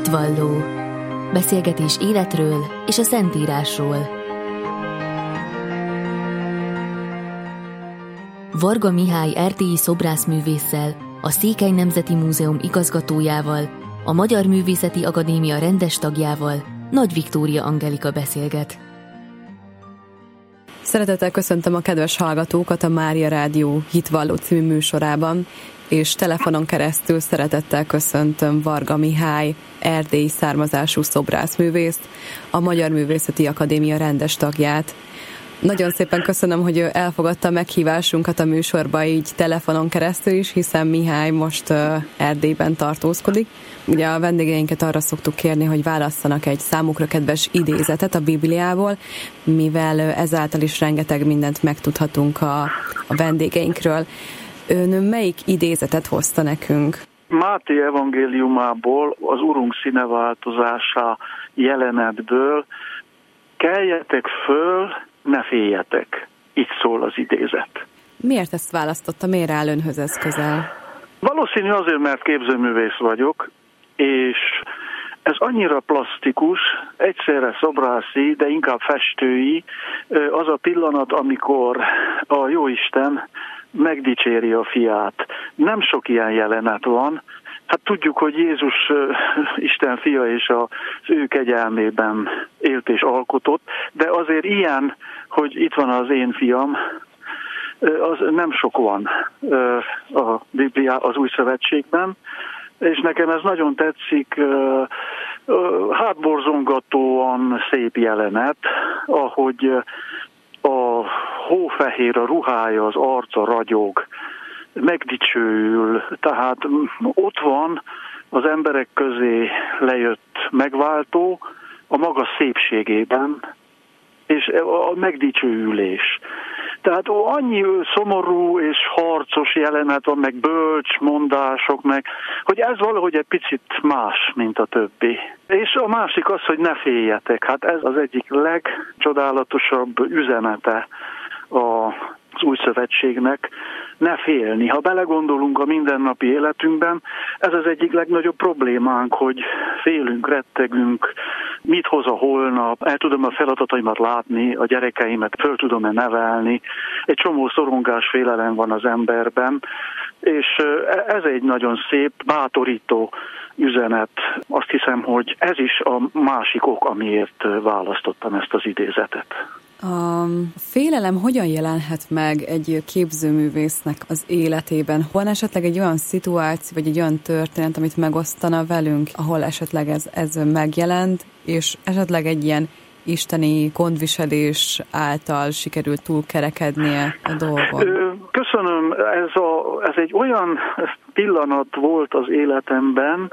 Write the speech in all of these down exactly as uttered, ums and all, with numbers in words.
Hitvalló. Beszélgetés életről és a Szentírásról. Varga Mihály erdélyi szobrászművésszel, a Székely Nemzeti Múzeum igazgatójával, a Magyar Művészeti Akadémia rendes tagjával, Nagy Viktória Angelika beszélget. Szeretettel köszöntöm a kedves hallgatókat a Mária Rádió Hitvalló című műsorában, és telefonon keresztül szeretettel köszöntöm Varga Mihály, erdélyi származású szobrászművészt, a Magyar Művészeti Akadémia rendes tagját. Nagyon szépen köszönöm, hogy ő elfogadta a meghívásunkat a műsorba így telefonon keresztül is, hiszen Mihály most Erdélyben tartózkodik. Ugye a vendégeinket arra szoktuk kérni, hogy válasszanak egy számukra kedves idézetet a Bibliából, mivel ezáltal is rengeteg mindent megtudhatunk a, a vendégeinkről. Ön melyik idézetet hozta nekünk? Máté evangéliumából, az Urunk színeváltozása jelenetből: keljetek föl, ne féljetek. Így szól az idézet. Miért ezt választotta? Miért áll önhöz ez közel? Valószínű azért, mert képzőművész vagyok, és ez annyira plasztikus, egyszerre szobrászi, de inkább festői, az a pillanat, amikor a Jóisten megdicséri a fiát. Nem sok ilyen jelenet van. Hát tudjuk, hogy Jézus Isten fia és az ő kegyelmében élt és alkotott, de azért ilyen, hogy itt van az én fiam, az nem sok van a Biblia, az Új Szövetségben, és nekem ez nagyon tetszik, hátborzongatóan szép jelenet, ahogy a hófehér, a ruhája, az arca ragyog, megdicsőül, tehát ott van az emberek közé lejött megváltó a maga szépségében, és a megdicsőülés. Tehát annyi szomorú és harcos jelenet van, meg bölcs mondások, meg, hogy ez valahogy egy picit más, mint a többi. És a másik az, hogy ne féljetek. Hát ez az egyik legcsodálatosabb üzenete az Új Szövetségnek, ne félni. Ha belegondolunk a mindennapi életünkben, ez az egyik legnagyobb problémánk, hogy félünk, rettegünk, mit hoz a holnap, el tudom a feladataimat látni, a gyerekeimet föl tudom-e nevelni. Egy csomó szorongás, félelem van az emberben, és ez egy nagyon szép, bátorító üzenet. Azt hiszem, hogy ez is a másik ok, amiért választottam ezt az idézetet. A félelem hogyan jelenhet meg egy képzőművésznek az életében? Van esetleg egy olyan szituáció, vagy egy olyan történet, amit megosztana velünk, ahol esetleg ez, ez megjelent, és esetleg egy ilyen isteni gondviselés által sikerült túlkerekednie a dolgon? Köszönöm. Ez, a, ez egy olyan pillanat volt az életemben,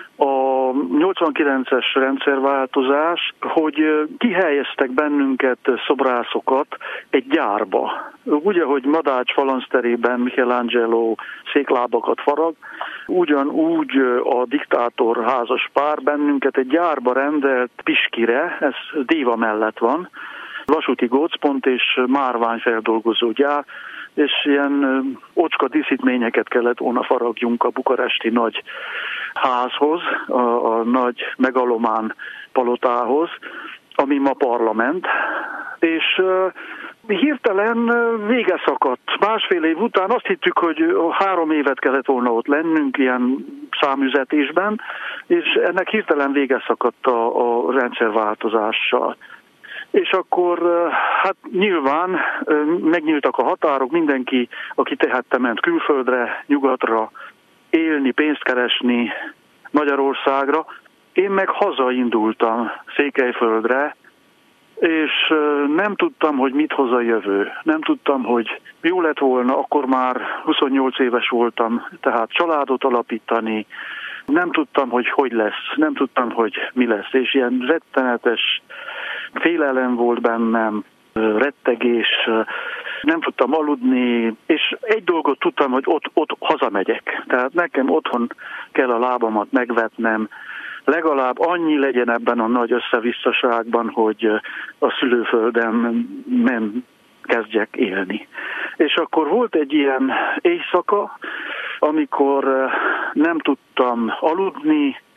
a nyolcvankilences rendszerváltozás, hogy kihelyeztek bennünket szobrásokat egy gyárba. Ugye, hogy Madács falanszterében Michelangelo széklábakat farag, ugyanúgy a diktátor házas pár bennünket egy gyárba rendelt Piskire, ez Déva mellett van, vasúti gócpont és márványfeldolgozó gyár, és ilyen ocska díszítményeket kellett volna faragjunk a bukaresti nagy házhoz, a, a nagy megalomán palotához, ami ma parlament, és uh, hirtelen vége szakadt. Másfél év után azt hittük, hogy három évet kellett volna ott lennünk ilyen számüzetésben, és ennek hirtelen vége szakadt a, a rendszerváltozással. És akkor hát nyilván megnyíltak a határok, mindenki, aki tehette, ment külföldre, nyugatra, élni, pénzt keresni, Magyarországra. Én meg hazaindultam Székelyföldre, és nem tudtam, hogy mit hoz a jövő. Nem tudtam, hogy jó lett volna, akkor már huszonnyolc éves voltam, tehát családot alapítani. Nem tudtam, hogy hogy lesz, nem tudtam, hogy mi lesz, és ilyen rettenetes félelem volt bennem, rettegés, nem tudtam aludni, és egy dolgot tudtam, hogy ott, ott hazamegyek. Tehát nekem otthon kell a lábamat megvetnem, legalább annyi legyen ebben a nagy összevisszaságban, hogy a szülőföldem nem kezdjek élni. És akkor volt egy ilyen éjszaka, amikor nem tudtam aludni,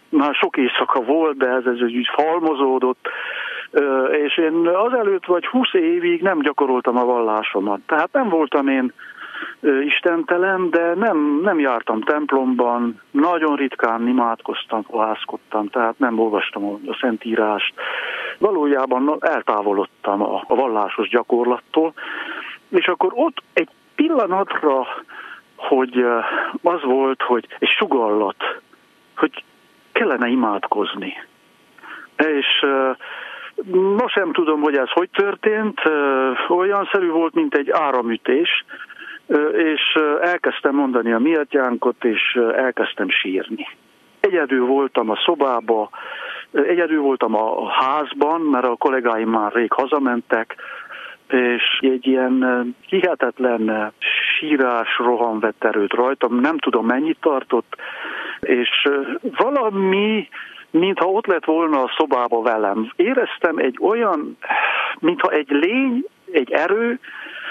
már sok éjszaka volt, de ez, ez úgy halmozódott, és én azelőtt vagy húsz évig nem gyakoroltam a vallásomat. Tehát nem voltam én istentelen, de nem, nem jártam templomban, nagyon ritkán imádkoztam, fohászkodtam, tehát nem olvastam a Szentírást. Valójában eltávolodtam a, a vallásos gyakorlattól, és akkor ott egy pillanatra, hogy az volt, hogy egy sugallat, hogy kellene imádkozni. És most sem tudom, hogy ez hogy történt, olyan szerű volt, mint egy áramütés, és elkezdtem mondani a mi atyánkot, és elkezdtem sírni. Egyedül voltam a szobába, egyedül voltam a házban, mert a kollégáim már rég hazamentek, és egy ilyen hihetetlen sírás roham vett erőt rajtam, nem tudom mennyit tartott, és valami, mintha ott lett volna a szobába velem. Éreztem egy olyan, mintha egy lény, egy erő,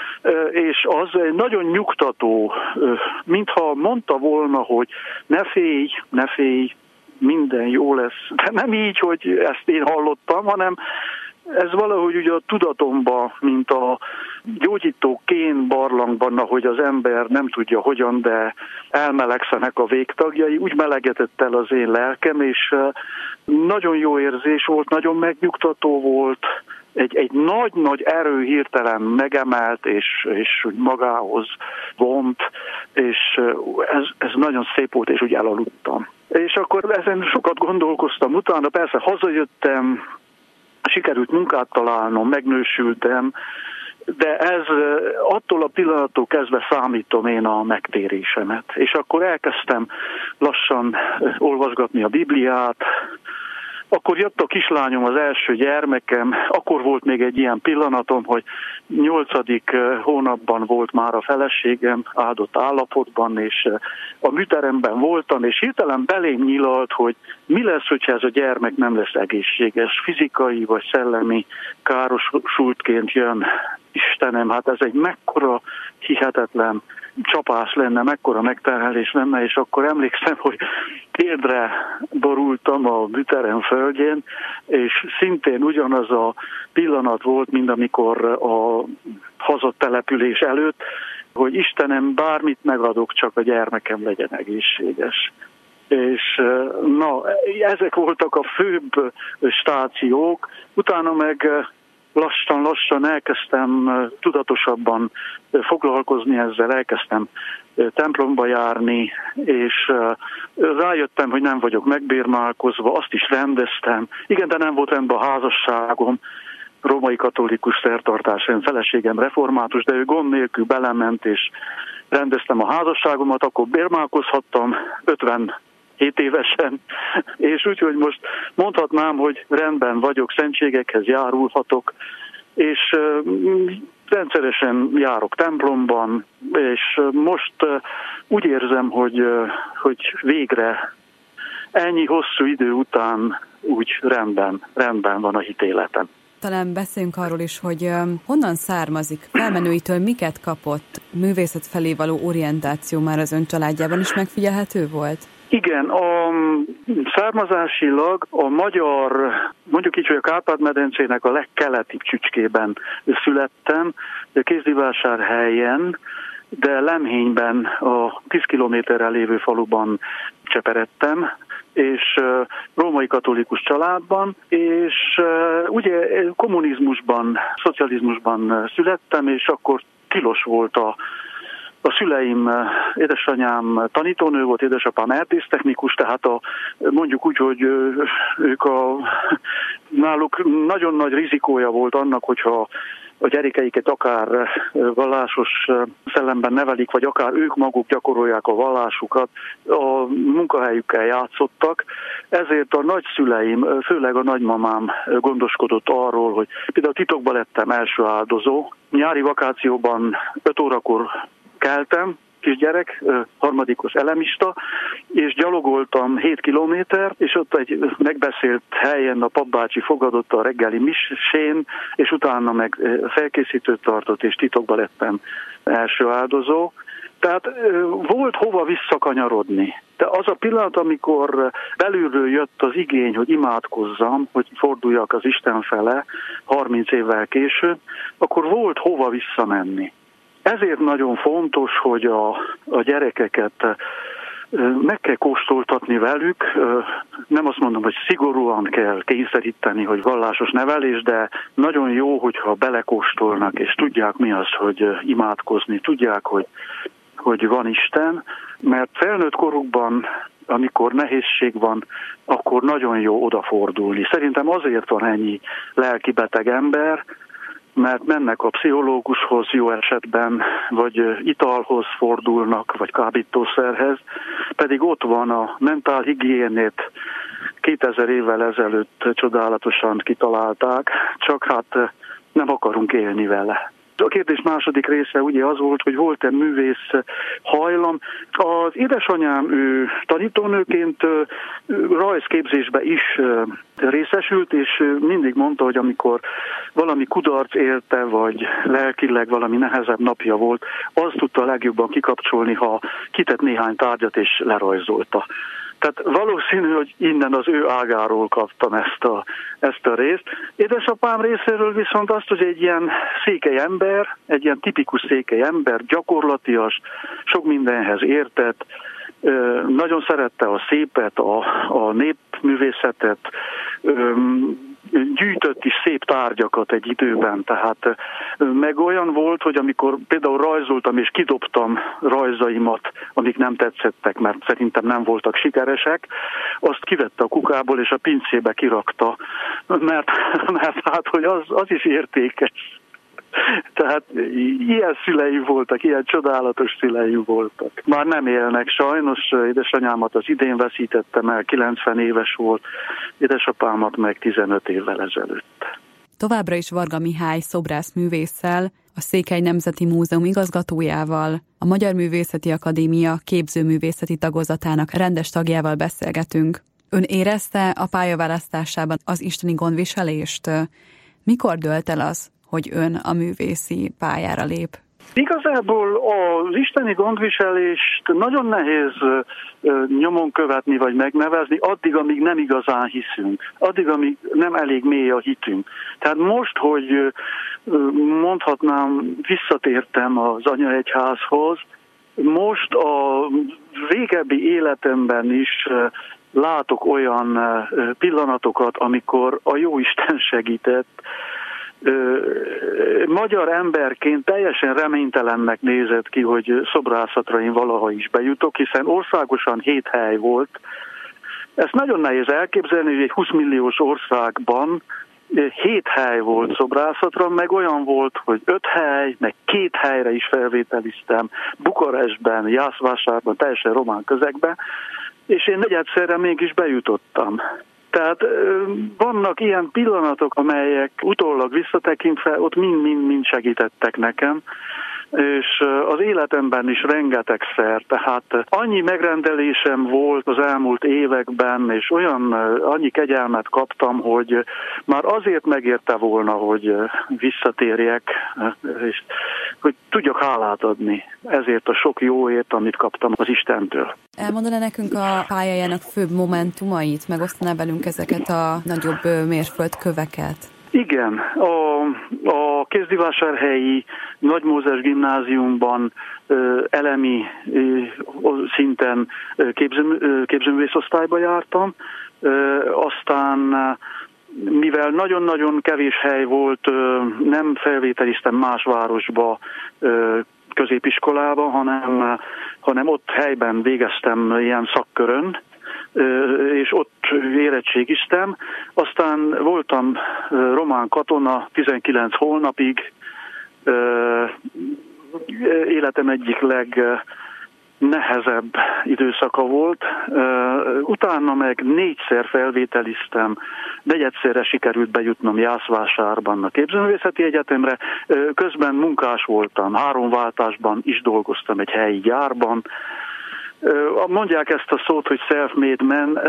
és az egy nagyon nyugtató, mintha mondta volna, hogy ne félj, ne félj, minden jó lesz. De nem így, hogy ezt én hallottam, hanem ez valahogy ugye a tudatomban, mint a gyógyító kén barlangban, ahogy az ember nem tudja hogyan, de elmelegszenek a végtagjai, úgy melegedett el az én lelkem, és nagyon jó érzés volt, nagyon megnyugtató volt, egy, egy nagy-nagy erő hirtelen megemelt, és, és magához vont, és ez, ez nagyon szép volt, és úgy elaludtam. És akkor ezen sokat gondolkoztam, utána persze hazajöttem, sikerült munkát találnom, megnősültem, de ez attól a pillanattól kezdve számítom én a megtérésemet. És akkor elkezdtem lassan olvasgatni a Bibliát, akkor jött a kislányom, az első gyermekem, akkor volt még egy ilyen pillanatom, hogy nyolcadik hónapban volt már a feleségem áldott állapotban, és a műteremben voltam, és hirtelen belém nyilalt, hogy mi lesz, hogyha ez a gyermek nem lesz egészséges, fizikai vagy szellemi károsultként jön. Istenem, hát ez egy mekkora hihetetlen csapás lenne, mekkora megterhelés lenne, és akkor emlékszem, hogy térdre borultam a műterem földjén, és szintén ugyanaz a pillanat volt, mint amikor a hazatelepülés előtt, hogy Istenem, bármit megadok, csak a gyermekem legyen egészséges. És na, ezek voltak a főbb stációk, utána meg lassan-lassan elkezdtem tudatosabban foglalkozni ezzel, elkezdtem templomba járni, és rájöttem, hogy nem vagyok megbérmálkozva, azt is rendeztem. Igen, de nem volt rendben a házasságom, római katolikus szertartás, én feleségem református, de ő gond nélkül belement, és rendeztem a házasságomat, akkor bérmálkozhattam ötvenhét évesen, és úgyhogy most mondhatnám, hogy rendben vagyok, szentségekhez járulhatok, és rendszeresen járok templomban, és most úgy érzem, hogy, hogy végre ennyi hosszú idő után úgy rendben, rendben van a hitéletem. Talán beszéljünk arról is, hogy honnan származik, felmenőitől miket kapott, művészet felé való orientáció már az ön családjában is megfigyelhető volt? Igen, a származásilag a magyar, mondjuk így, hogy a Kárpát-medencének a legkeletibb csücskében születtem, Kézdivásárhelyen, de Lemhényben, a tíz kilométerrel lévő faluban cseperedtem, és római katolikus családban, és ugye kommunizmusban, szocializmusban születtem, és akkor tilos volt a A szüleim, édesanyám tanítónő volt, édesapám erdésztechnikus, tehát a, mondjuk úgy, hogy ők a, náluk nagyon nagy rizikója volt annak, hogyha a gyerekeiket akár vallásos szellemben nevelik, vagy akár ők maguk gyakorolják a vallásukat, a munkahelyükkel játszottak. Ezért a nagyszüleim, főleg a nagymamám gondoskodott arról, hogy például titokban lettem első áldozó. Nyári vakációban öt órakor keltem, kisgyerek, harmadikos elemista, és gyalogoltam hét kilométer, és ott egy megbeszélt helyen a papbácsi fogadott a reggeli misén, és utána meg felkészítőt tartott, és titokba lettem első áldozó. Tehát volt hova visszakanyarodni. De az a pillanat, amikor belülről jött az igény, hogy imádkozzam, hogy forduljak az Isten fele harminc évvel később, akkor volt hova visszamenni. Ezért nagyon fontos, hogy a, a gyerekeket meg kell kóstoltatni velük, nem azt mondom, hogy szigorúan kell kényszeríteni, hogy vallásos nevelés, de nagyon jó, hogyha belekóstolnak, és tudják mi az, hogy imádkozni, tudják, hogy, hogy van Isten, mert felnőtt korukban, amikor nehézség van, akkor nagyon jó odafordulni. Szerintem azért van ennyi lelkibeteg ember, mert mennek a pszichológushoz jó esetben, vagy italhoz fordulnak, vagy kábítószerhez, pedig ott van a mentálhigiénét, kétezer évvel ezelőtt csodálatosan kitalálták, csak hát nem akarunk élni vele. A kérdés második része ugye az volt, hogy volt-e művész hajlam. Az édesanyám ő tanítónőként rajzképzésbe is részesült, és mindig mondta, hogy amikor valami kudarc érte, vagy lelkileg valami nehezebb napja volt, azt tudta a legjobban kikapcsolni, ha kitett néhány tárgyat és lerajzolta. Tehát valószínű, hogy innen az ő ágáról kaptam ezt a, ezt a részt. Édesapám részéről viszont azt, hogy egy ilyen székely ember, egy ilyen tipikus székely ember, gyakorlatias, sok mindenhez értett, nagyon szerette a szépet, a, a népművészetet, gyűjtött is szép tárgyakat egy időben, tehát meg olyan volt, hogy amikor például rajzoltam és kidobtam rajzaimat, amik nem tetszettek, mert szerintem nem voltak sikeresek, azt kivette a kukából és a pincébe kirakta, mert, mert hát, hogy az, az is értékes. Tehát ilyen szüleim voltak, ilyen csodálatos szüleim voltak. Már nem élnek sajnos, édesanyámat az idén veszítettem el, kilencven éves volt, édesapámat meg tizenöt évvel ezelőtt. Továbbra is Varga Mihály szobrászművésszel, a Székely Nemzeti Múzeum igazgatójával, a Magyar Művészeti Akadémia képzőművészeti tagozatának rendes tagjával beszélgetünk. Ön érezte a pályaválasztásában az isteni gondviselést? Mikor dőlt el az, hogy ön a művészi pályára lép? Igazából az isteni gondviselést nagyon nehéz nyomon követni vagy megnevezni, addig, amíg nem igazán hiszünk, addig, amíg nem elég mély a hitünk. Tehát most, hogy mondhatnám, visszatértem az anyaegyházhoz, most a régebbi életemben is látok olyan pillanatokat, amikor a Jóisten segített. Magyar emberként teljesen reménytelennek nézett ki, hogy szobrászatra én valaha is bejutok, hiszen országosan hét hely volt. Ezt nagyon nehéz elképzelni, hogy egy húsz milliós országban hét hely volt szobrászatra, meg olyan volt, hogy öt hely, meg két helyre is felvételiztem, Bukarestben, Jászvásárban, teljesen román közegben, és én negyedszerre mégis bejutottam. Tehát vannak ilyen pillanatok, amelyek utólag visszatekintve ott mind-mind-mind segítettek nekem, és az életemben is rengetegszer, tehát annyi megrendelésem volt az elmúlt években, és olyan annyi kegyelmet kaptam, hogy már azért megérte volna, hogy visszatérjek, és hogy tudjak hálát adni ezért a sok jóért, amit kaptam az Istentől. Elmondaná nekünk a pályájának főbb momentumait, megosztaná velünk ezeket a nagyobb mérföldköveket? Igen, a, a Kézdivásárhelyi Nagy Mózes gimnáziumban elemi szinten képző, képzőművészosztályba jártam, aztán mivel nagyon-nagyon kevés hely volt, nem felvételiztem más városba, középiskolába, hanem, hanem ott helyben végeztem ilyen szakkörön, és ott érettségiztem. Aztán voltam román katona tizenkilenc hónapig, életem egyik legnehezebb időszaka volt. Utána meg négyszer felvételiztem, negyedszerre sikerült bejutnom Jászvásárban a Képzőművészeti Egyetemre. Közben munkás voltam, három váltásban is dolgoztam egy helyi gyárban. Mondják ezt a szót, hogy self-made man,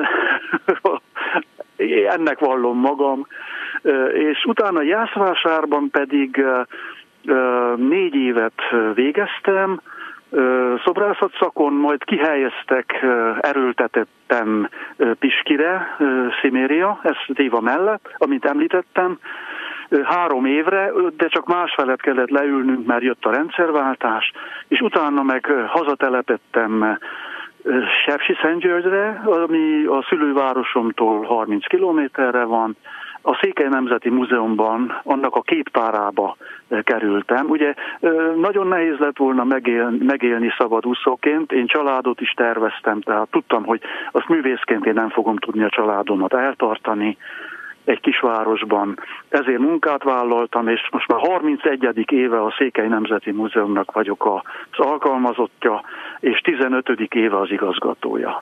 ennek vallom magam, és utána Jászvásárban pedig négy évet végeztem, szobrászat szakon, majd kihelyeztek erőltetetten Piskire, Sziméria, ez Déva mellett, amit említettem, három évre, de csak másfelett kellett leülnünk, mert jött a rendszerváltás, és utána meg hazatelepettem Sepsiszentgyörgyre, ami a szülővárosomtól harminc kilométerre van. A Székely Nemzeti Múzeumban annak a két párába kerültem. Ugye nagyon nehéz lett volna megélni, megélni szabadúszóként, én családot is terveztem, tehát tudtam, hogy azt művészként én nem fogom tudni a családomat eltartani egy kisvárosban. Ezért munkát vállaltam, és most már harmincegyedik éve a Székely Nemzeti Múzeumnak vagyok az alkalmazottja, és tizenötödik éve az igazgatója.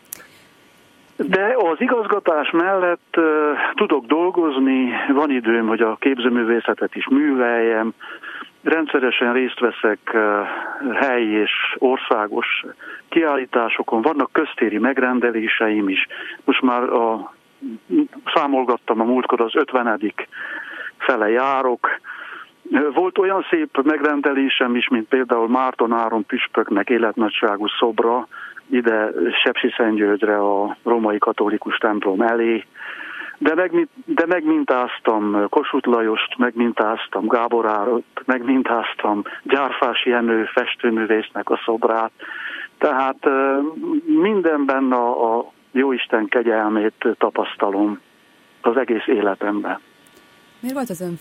De az igazgatás mellett uh, tudok dolgozni, van időm, hogy a képzőművészetet is műveljem, rendszeresen részt veszek uh, helyi és országos kiállításokon, vannak köztéri megrendeléseim is, most már a, számolgattam a múltkor, az ötvenedik fele járok. Volt olyan szép megrendelésem is, mint például Márton Áron püspöknek életnagyságú szobra, ide Sepsiszentgyörgyre a római katolikus templom elé, de, meg, de megmintáztam Kossuth Lajost, megmintáztam Gábor Áront, megmintáztam Gyárfás Jenő festőművésznek a szobrát, tehát mindenben a, a Jóisten kegyelmét tapasztalom az egész életemben. Miért volt az ön...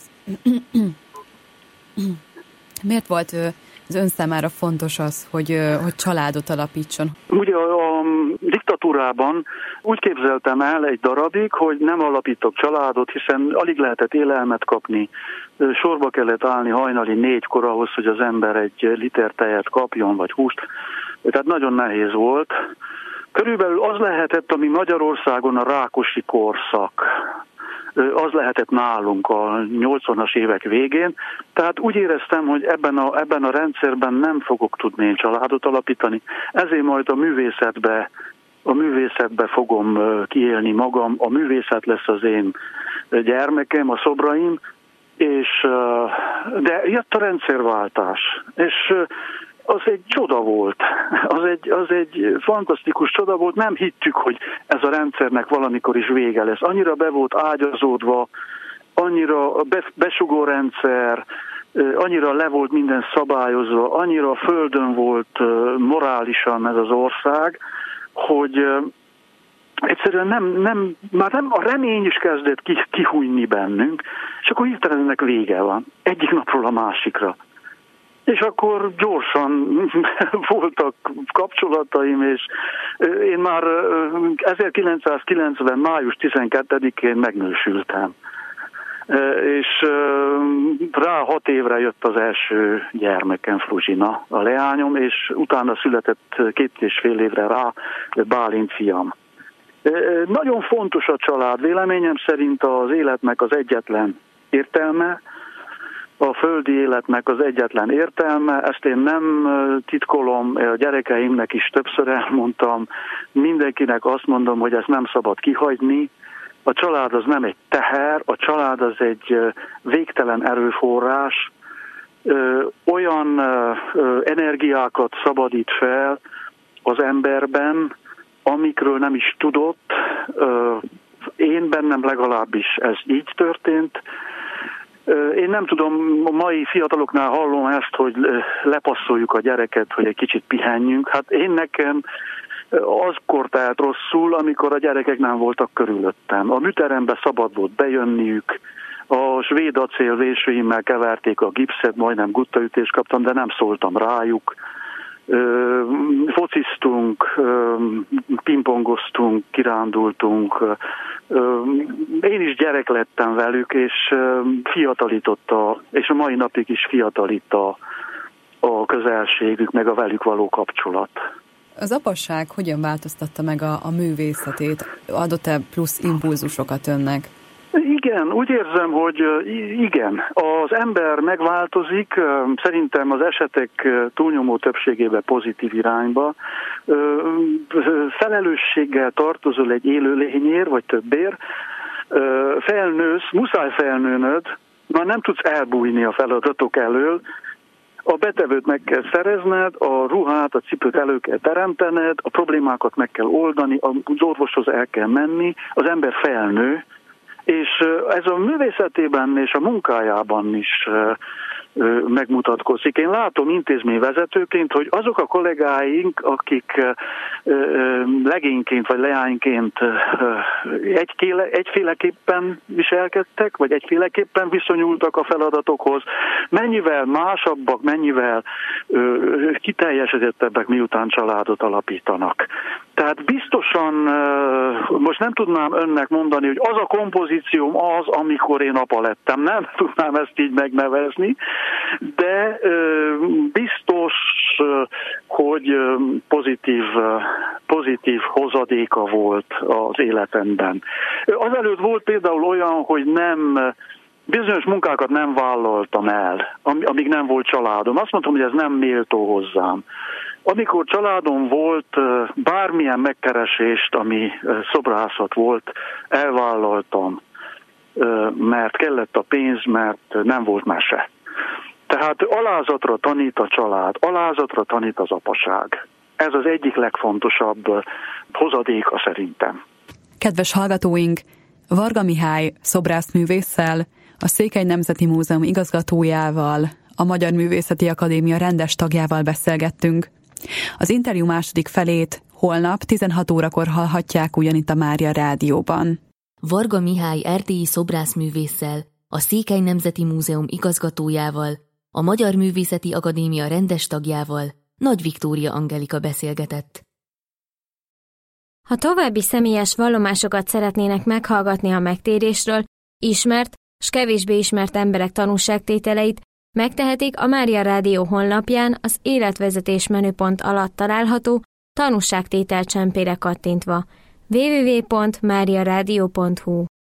Miért volt az ön számára fontos az, hogy, hogy családot alapítson? Ugye a, a diktatúrában úgy képzeltem el egy darabig, hogy nem alapítok családot, hiszen alig lehetett élelmet kapni. Sorba kellett állni hajnali négykor ahhoz, hogy az ember egy liter tejet kapjon, vagy húst. Tehát nagyon nehéz volt. Körülbelül az lehetett, ami Magyarországon a Rákosi korszak. Az lehetett nálunk a nyolcvanas évek végén. Tehát úgy éreztem, hogy ebben a, ebben a rendszerben nem fogok tudni én családot alapítani. Ezért majd a művészetbe, a művészetbe fogom kiélni magam. A művészet lesz az én gyermekem, a szobraim, és, de jött a rendszerváltás. És az egy csoda volt, az egy, az egy fantasztikus csoda volt, nem hittük, hogy ez a rendszernek valamikor is vége lesz. Annyira be volt ágyazódva, annyira a besugó rendszer, annyira le volt minden szabályozva, annyira a földön volt morálisan ez az ország, hogy egyszerűen nem, nem, már nem, a remény is kezdett kihújni bennünk, és akkor hirtelen ennek vége van, egyik napról a másikra. És akkor gyorsan voltak kapcsolataim, és én már ezerkilencszázkilencven. május tizenkettedikén megnősültem. És rá hat évre jött az első gyermekem, Fruzsina, a leányom, és utána született két és fél évre rá Bálint fiam. Nagyon fontos a család, véleményem szerint az életnek az egyetlen értelme, a földi életnek az egyetlen értelme, ezt én nem titkolom, a gyerekeimnek is többször elmondtam, mindenkinek azt mondom, hogy ezt nem szabad kihagyni. A család az nem egy teher, a család az egy végtelen erőforrás, olyan energiákat szabadít fel az emberben, amikről nem is tudott. Én bennem legalábbis ez így történt. Én nem tudom, a mai fiataloknál hallom ezt, hogy lepasszoljuk a gyereket, hogy egy kicsit pihenjünk. Hát én nekem azkor telt rosszul, amikor a gyerekek nem voltak körülöttem. A műterembe szabad volt bejönniük, a svéd acél vésőimmel keverték a gipszet, majdnem guttaütést kaptam, de nem szóltam rájuk. Fociztunk, pingpongoztunk, kirándultunk. Én is gyerek lettem velük, és fiatalította, és a mai napig is fiatalít a, a közelségük, meg a velük való kapcsolat. Az apasság hogyan változtatta meg a, a művészetét? Adott-e plusz impulzusokat önnek? Igen, úgy érzem, hogy igen, az ember megváltozik, szerintem az esetek túlnyomó többségében pozitív irányba. Felelősséggel tartozol egy élőlényért, vagy többért, felnősz, muszáj felnőnöd, már nem tudsz elbújni a feladatok elől, A betevőt meg kell szerezned, a ruhát, a cipőt elő kell teremtened, a problémákat meg kell oldani, az orvoshoz el kell menni, az ember felnő, és ez a művészetében és a munkájában is megmutatkozik. Én látom intézményvezetőként, hogy azok a kollégáink, akik legényként vagy leányként egykéle, egyféleképpen viselkedtek, vagy egyféleképpen viszonyultak a feladatokhoz, mennyivel másabbak, mennyivel kiteljesedettebbek, miután családot alapítanak. Tehát biztosan most nem tudnám önnek mondani, hogy az a kompozícióm az, amikor én apa lettem. Nem tudnám ezt így megnevezni, de biztos, hogy pozitív, pozitív hozadéka volt az életemben. Azelőtt volt például olyan, hogy nem bizonyos munkákat nem vállaltam el, amíg nem volt családom. Azt mondtam, hogy ez nem méltó hozzám. Amikor családom volt, bármilyen megkeresést, ami szobrászat volt, elvállaltam, mert kellett a pénz, mert nem volt mese. Tehát alázatra tanít a család, alázatra tanít az apaság. Ez az egyik legfontosabb hozadéka szerintem. Kedves hallgatóink, Varga Mihály szobrászművésszel, a Székely Nemzeti Múzeum igazgatójával, a Magyar Művészeti Akadémia rendes tagjával beszélgettünk. Az interjú második felét holnap tizenhat órakor hallhatják ugyanitt a Mária Rádióban. Varga Mihály erdélyi szobrászművésszel, a Székely Nemzeti Múzeum igazgatójával, a Magyar Művészeti Akadémia rendes tagjával, Nagy Viktória Angelika beszélgetett. Ha további személyes vallomásokat szeretnének meghallgatni a megtérésről, ismert s kevésbé ismert emberek tanúságtételeit, megtehetik a Mária Rádió honlapján az életvezetés menüpont alatt található tanúságtétel csempére kattintva. double-u double-u double-u pont mária rádió pont hu